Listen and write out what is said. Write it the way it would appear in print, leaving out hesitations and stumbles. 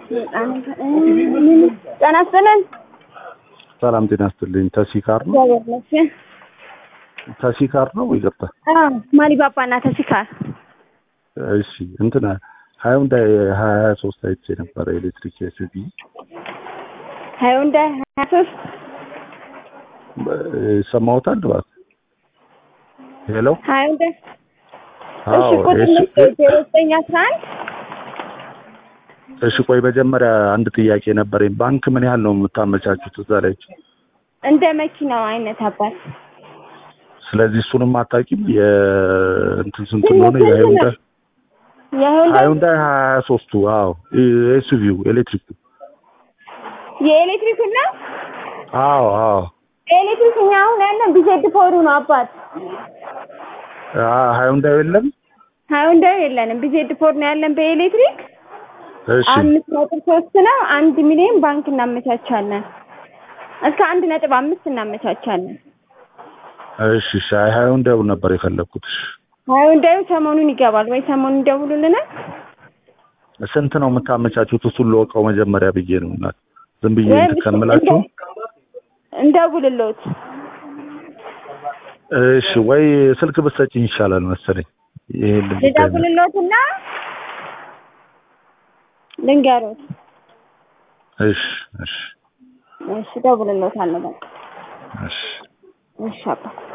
ጤና ይስጥልኝ። ሰላም ጤና ይስጥልኝ። ተሲካር ነው? ተሲካር ነው? ይቅርታ። ማሊባባ እና ተሲካር። እሺ እንትና ሃይውንዳይ 23 አይቼ ነበር ኤሌክትሪክ ኤስዩቪ። ሃይውንዳይ 23 ሰማውታል ባክ። ሄሎ ሃይውንዳይ እሺ ቁጥር 0911 እሺ ቆይ መጀመሪያ አንድ ጥያቄ ነበረኝ። ባንክ ምን ያህል ነው የምታመቻቹት እዛ ላይ? እንደ መኪናው አይነት አባት። ስለዚህ እሱንም አታውቂም? የእንትን ስንት እንደሆነ ሃይውንዳይ 23ቱ? አዎ ኤስዩቪው ኤሌክትሪክ። የኤሌክትሪክ ነው? አዎ አዎ ኤሌክትሪክ አሁን ያለን ቢዜድ ፎሩ ነው አባት። ሃይውንዳይ የለም? ሃይውንዳይ የለንም። ቢዜድ ፎር ነው ያለን በኤሌክትሪክ። እሺ 5.3 ነው። 1 ሚሊዮን ባንክ እናመቻቻለን። እስከ 1.5 እናመቻቻለን። እሺ ሃይውንዳይ ነበር የፈለኩት። ሃይውንዳይ ሰሞኑን ይገባል ወይ ሰሞኑን ደውሉልናል። ስንት ነው የምታመቻቹት? እሱን ልወቀው መጀመሪያ ብዬ ነው እና ዝም ብዬ እንትከምላችሁ እንደውልሎት። እሺ ወይ ስልክ ብትሰጪኝ ይሻላል መሰለኝ። ይሄን ልደውልሎትና ልንገሮት። እሺ እሺ እሺ ደውልሎታል በቃ። እሺ እሺ አባ